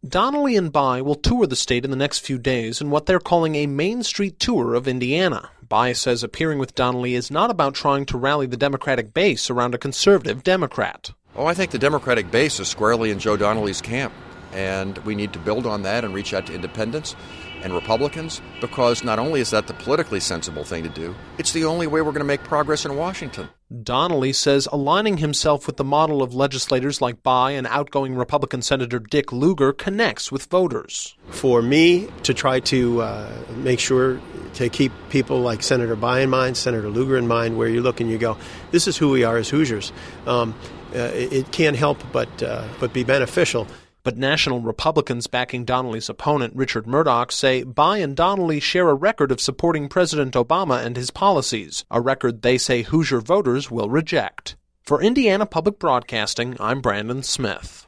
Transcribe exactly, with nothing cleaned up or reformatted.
Donnelly and Bayh will tour the state in the next few days in what they're calling a Main Street tour of Indiana. Bayh says appearing with Donnelly is not about trying to rally the Democratic base around a conservative Democrat. Oh, I think the Democratic base is squarely in Joe Donnelly's camp, and we need to build on that and reach out to independents and Republicans, because not only is that the politically sensible thing to do, it's the only way we're going to make progress in Washington. Donnelly says aligning himself with the model of legislators like Bayh and outgoing Republican Senator Dick Lugar connects with voters. For me to try to uh, make sure to keep people like Senator Bayh in mind, Senator Lugar in mind, where you look and you go, this is who we are as Hoosiers. Um, uh, it, it can't help but uh, but be beneficial. But national Republicans backing Donnelly's opponent, Richard Murdoch, say Bayh and Donnelly share a record of supporting President Obama and his policies, a record they say Hoosier voters will reject. For Indiana Public Broadcasting, I'm Brandon Smith.